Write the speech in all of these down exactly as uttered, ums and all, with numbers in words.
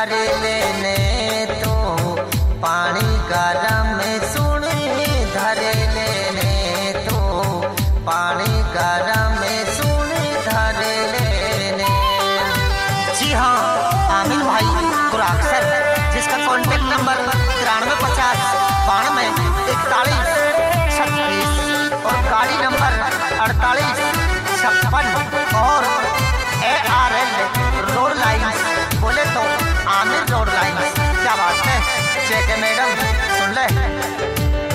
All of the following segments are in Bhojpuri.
कर लेने तो पानी गरम सुने धर लेने तो पानी गरम सुने धर लेने। जी हाँ, आमिर भाई गुराक्सर, जिसका कॉन्टेक्ट नंबर तिरानवे पचास बानवे इकतालीस छत्तीस और गाड़ी नंबर अड़तालीस छप्पन और A R L road lines, बोले तो आमिर रोड लाइन्स। क्या बात है, चेक है मैडम, सुन ले।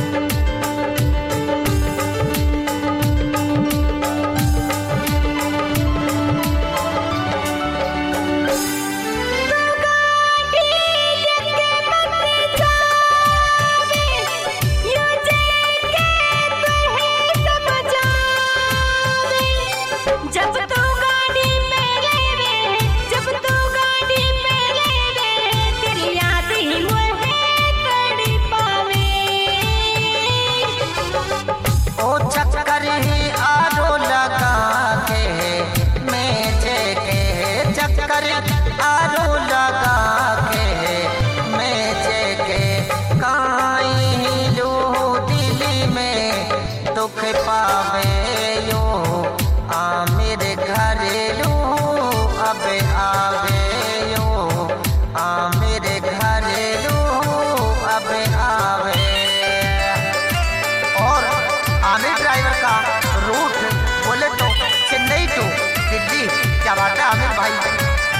आरो लगा के मेचे के काई लो दिल में दुख पावे यो आमिर घर लो अब आवे यो आमिर घर लो अब आवे। और आमिर ड्राइवर का रूट बोले तो चेन्नई टू दिल्ली। क्या बात है आमिर भाई।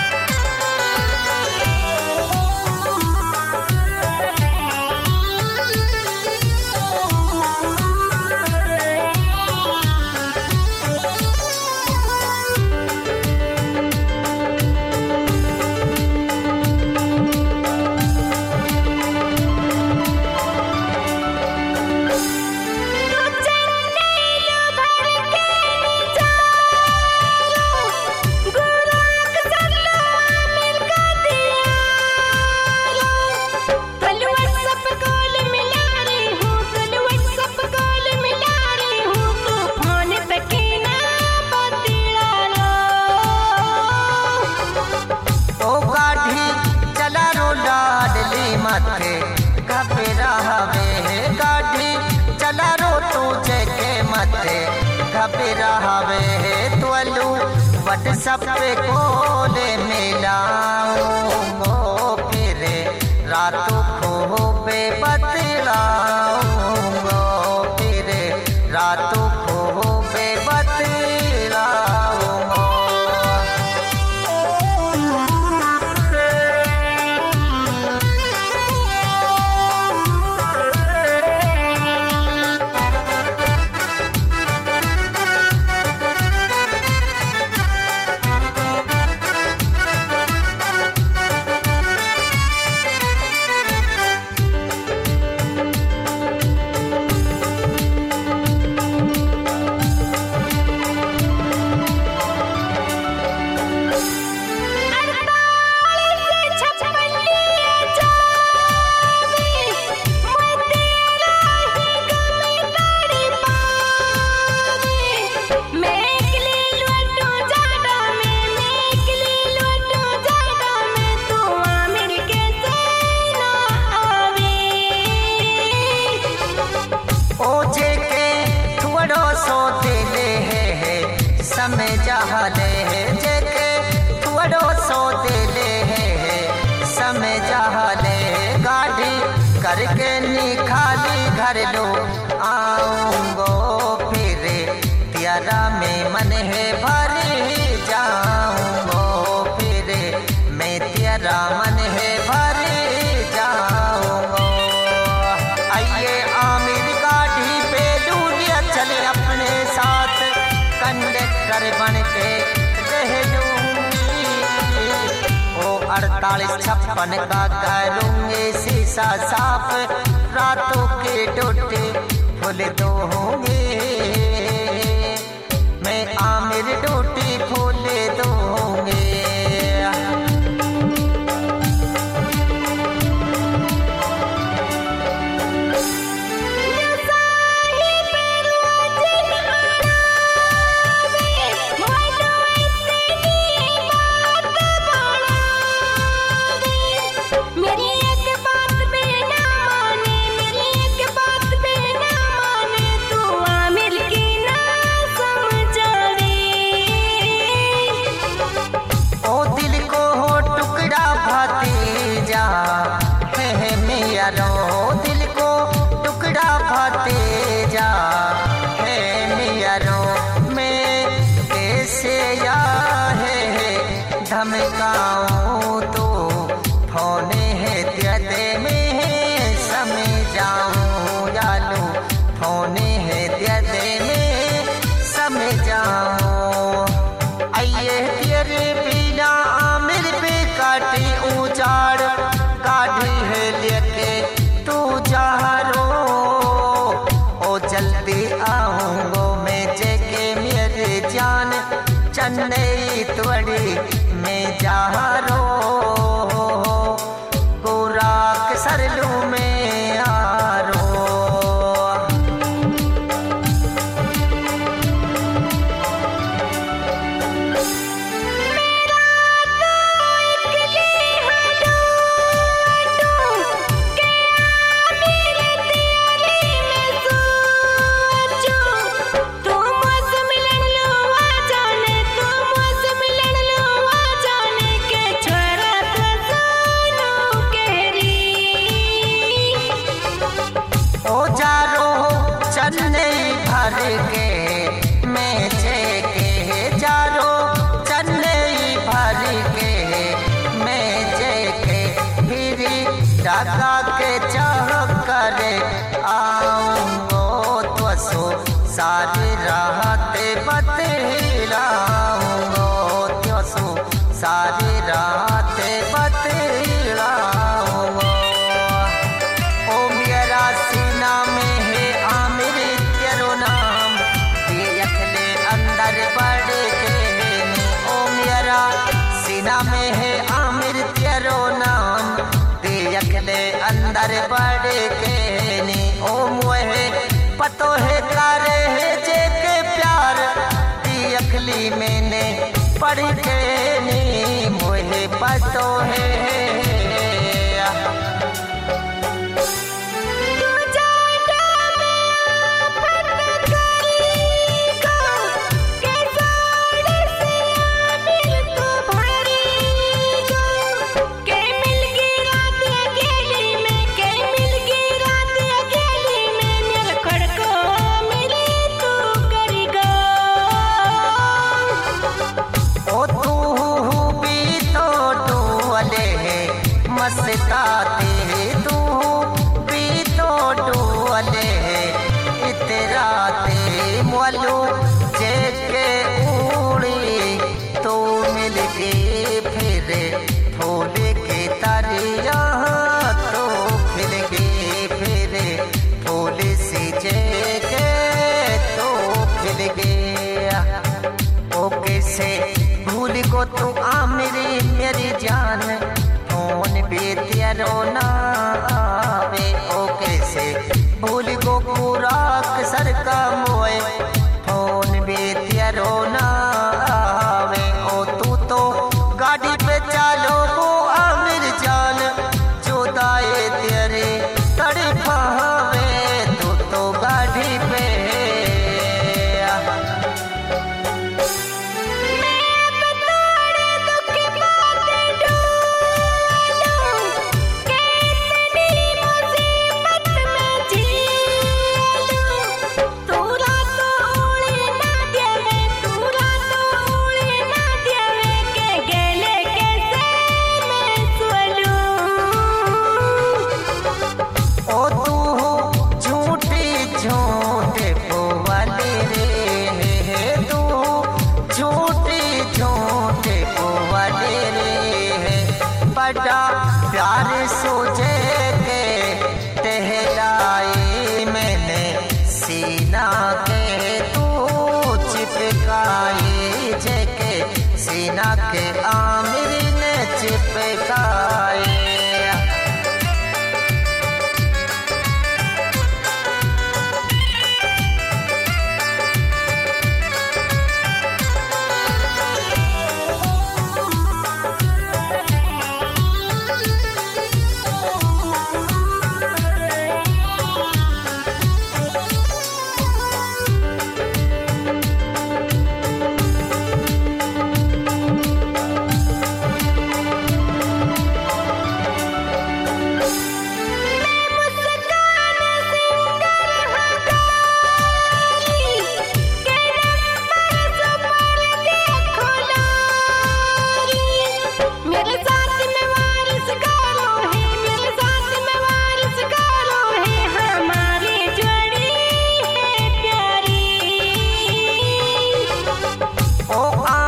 मथे घबरा हवे गाड़ी चला रो तुझे के मथे घबरा हवे तोलू व्हाट्सएप पे कोले मिलाऊंगो फिर रातों को बे बतलाऊंगो फिर रातों को बे बतलाऊंगो। समय जहले है जेके थोड़ो सो दिले है समय जहले गाड़ी करके निखाली घर लो आऊंगो फिर प्यारा में मन है भरी जाऊंगो फिर मैं तेरा मन है भरी जाऊंगो। आइए आमिर गाड़ी पे दूरिया चले अपने साथ कंडक्टर बन के रह लूंगी ओ अड़तालीस छप्पन का करूंगी शीशा साफ रातों के टूटे फूल दो होंगे मैं आमिर टूटी फूल दो होंगे। चन्नई भर के मेचे के जारो चन्नई भर के मेचे के फिर डाका के चाह करे आऊंगो तो सो सारी राहते बतलाऊंगो तो सो सारी राहते बतलाऊंगो। ओ मेरा सीना में है आमिर तेरो नाम देखले अंदर बढ़ के ओ मेरा सीना में है आमिर तेरो नाम देखले अंदर बढ़ के नी ओ मोहे पतो है करे है जे के प्यार देखली मैंने पढ़ के नी मोहे पतो है। मस्ताते तू भी तो डोले इतराते मोलू जेके उड़ी तो मिल के फिर फूल के तरिया तो खिल के फिर फूल सी जेके तो खिल गया। ओ कैसे भूल को तू आमिरी मेरी जान फोन भी तेरो ना आवे ओ कैसे भूल गो पूरा सर का मोए फोन भी तेरो ना आवे ओ तू तो गाड़ी पे चालो वो आमिर जान जुदाई तेरे तड़पावे तू तो गाड़ी पे बड़ा प्यार सोचे के टहलाई मैंने सीना के तू चिपकाई जेके सीना के आमिर ने चिपकाए।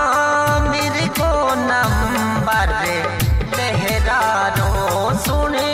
सुने